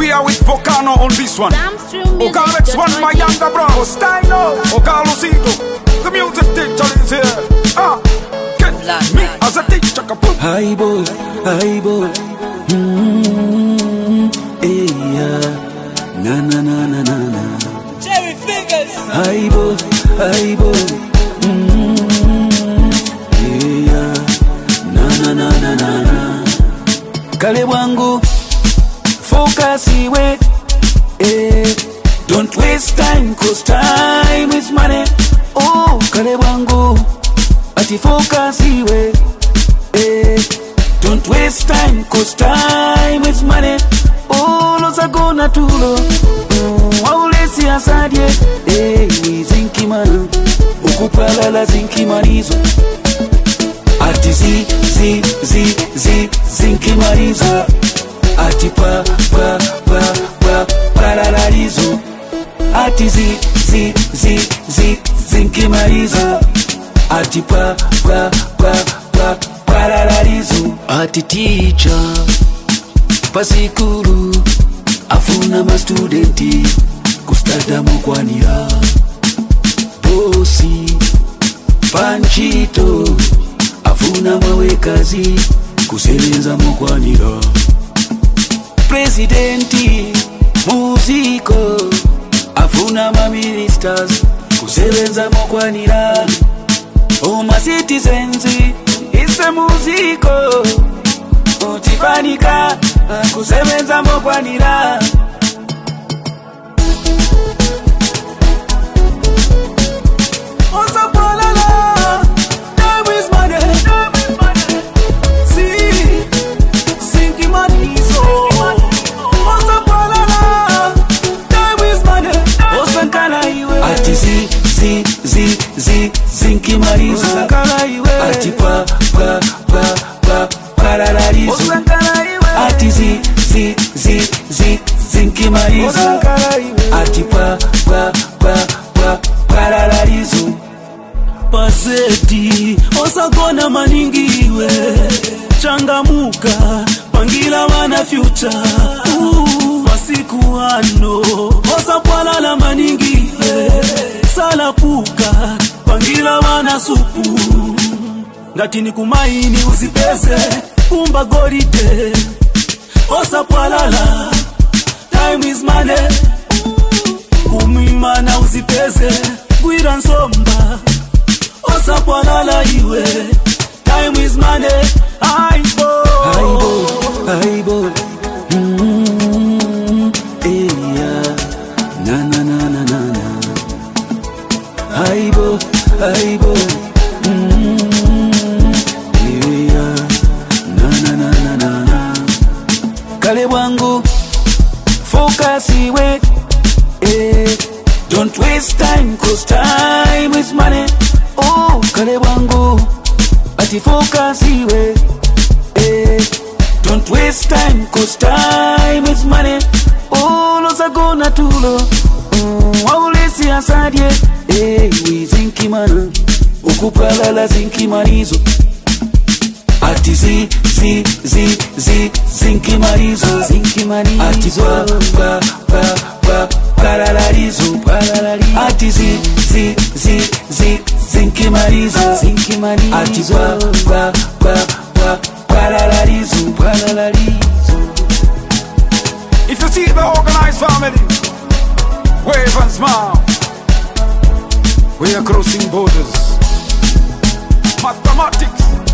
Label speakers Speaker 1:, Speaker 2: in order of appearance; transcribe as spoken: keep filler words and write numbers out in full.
Speaker 1: We are with Volcano on this one. Oka Alex one, my younger brother. Steino, Oka Lucito. The music teacher is here. Ah, get me as a teacher.
Speaker 2: Hi boy, hi boy. Mm-hmm. Hey, yeah. Na na na na na na.
Speaker 3: Jerry Fingers.
Speaker 2: Hi boy, hi boy. Mm-hmm. Yeah. Na na na na na na. Kale wangu, focus iwe. Eh. Don't waste time, cause time is money. Oh, kale wangu, ati focus iwe. Eh. Don't waste time, cause time is money. Oh, loza gona tulo. Waulesi asadye. Eh, zinki man. Ukupala la zinki manizo. Ati zi, zi, zi, zi, zinki manizo. Ati pa, pa, pa, pa, paralalizo. Ati zi, zi, zi, zi, zinki manizo. Ati pa, pa, pa, pa, paralalizo. Ati teacher pasikuru afuna ma studenti kustada mukwanira bosi panchito afuna mawekazi kusebenza mukwanira presidenti muziko afuna ma ministers kusebenza mukwanira oh my citizens ise muziko utifanika kusebenza mokwanira Osa polala time is money Si Sinki manizo Osa polala time is money Osa nkala iwe Ati zi zi zi zi Sinki manizo Osa nkala iwe Ati pa pa pa pa paralalizo Ati zi, zi, zi, zi, zinki marizo Ati pa, pa, pa, pa, paralalizo Paseti, osagona maningiwe Changamuka, pangila wana future uh, Masiku ano, osapwala la maningiwe Salapuka, pangila wana supu Ngati ni kumaini uzipeze Kumba goride Osa palala Time is money Umimana uzipeze Gwira nsomba Osa palala iwe Time is money Aibo Aibo, aibo mm-hmm. Yeah. Na na na na na na Aibo, aibo mm-hmm. Kale wangu focus iwe eh. Don't waste time cause time is money Oh kale wangu ati focus iwe eh. Don't waste time cause time is money Oh loza gona tulo mm, Waulesi asadye eh, zinki man Ukupala la zinki manizo Ati zi, zi, zi, zi, zinki marizo Zinki marizo Ati pa, pa, pa, pa, paralalizo Paralalizo Ati zi, zi, zi, zi, zinki marizo Zinki marizo Ati pa, pa, pa, pa, paralalizo Paralalizo
Speaker 1: If you see the organized family, wave and smile. We are crossing borders. Mathematics